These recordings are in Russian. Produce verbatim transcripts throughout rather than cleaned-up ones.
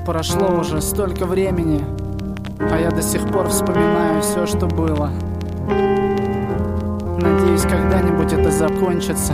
Прошло уже столько времени, а я до сих пор вспоминаю все, что было. Надеюсь, когда-нибудь это закончится.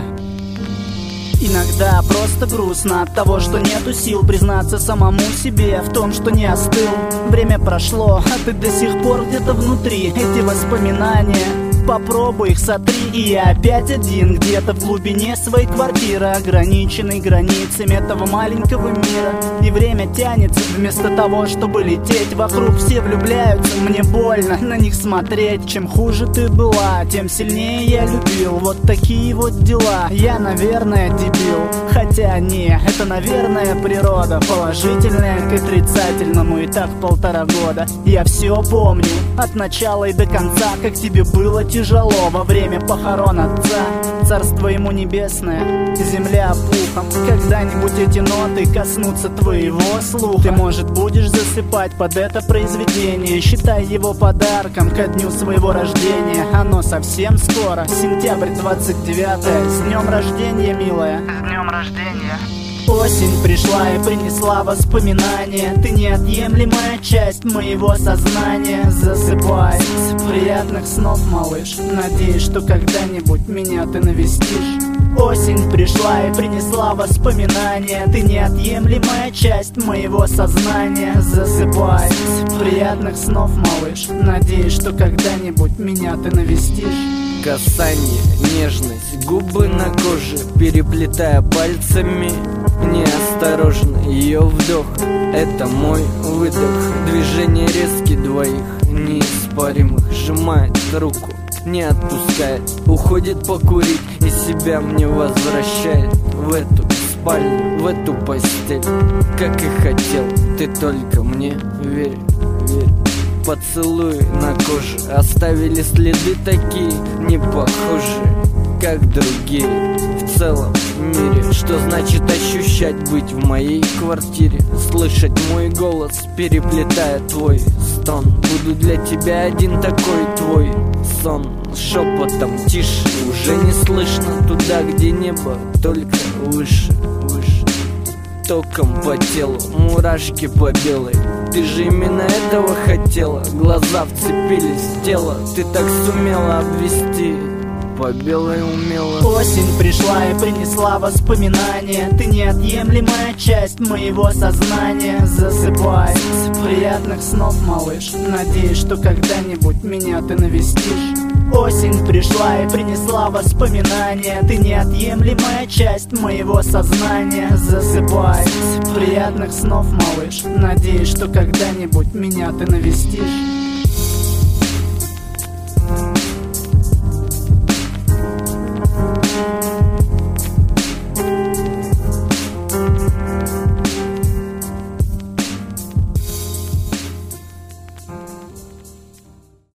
Иногда просто грустно от того, что нету сил признаться самому себе в том, что не остыл. Время прошло, а ты до сих пор где-то внутри. Эти воспоминания, попробуй их сотри. И я опять один, где-то в глубине своей квартиры, ограниченный границами этого маленького мира. И время тянется, вместо того, чтобы лететь. Вокруг все влюбляются, мне больно на них смотреть. Чем хуже ты была, тем сильнее я любил. Вот такие вот дела, я, наверное, дебил. Хотя не, это, наверное, природа, положительная к отрицательному. И так полтора года я все помню, от начала и до конца, как тебе было тяжело во время похорон отца. Царство ему небесное, земля пухом. Когда-нибудь эти ноты коснутся твоего слуха. Ты, может, будешь засыпать под это произведение. Считай его подарком ко дню своего рождения. Оно совсем скоро, сентябрь двадцать девятое. С днем рождения, милая. С днем рождения. Осень пришла и принесла воспоминания. Ты неотъемлемая часть моего сознания. Засыпай, приятных снов, малыш. Надеюсь, что когда-нибудь меня ты навестишь. Осень пришла и принесла воспоминания. Ты неотъемлемая часть моего сознания. Засыпай, приятных снов, малыш. Надеюсь, что когда-нибудь меня ты навестишь. Касание, нежность, губы на коже, переплетая пальцами. Неосторожно ее вдох, это мой выдох. Движение резкие двоих, неиспаримых. Сжимает руку, не отпускает. Уходит покурить и себя мне возвращает в эту спальню, в эту постель. Как и хотел, ты только мне верь, верь. Поцелуи на коже оставили следы такие, не похожие, как другие. В целом мире, что значит ощущать быть в моей квартире, слышать мой голос, переплетая твой стон. Буду для тебя один такой твой сон. Шепотом тише, уже не слышно туда, где небо, только выше, выше. Током по телу, мурашки по белой. Ты же именно этого хотела. Глаза вцепились в тело. Ты так сумела обвести, по белой умела. Осень пришла и принесла воспоминания. Ты неотъемлемая часть моего сознания. Засыпай, приятных снов, малыш. Надеюсь, что когда-нибудь меня ты навестишь. Осень пришла и принесла воспоминания. Ты неотъемлемая часть моего сознания. Засыпай, приятных снов, малыш. Надеюсь, что когда-нибудь меня ты навестишь.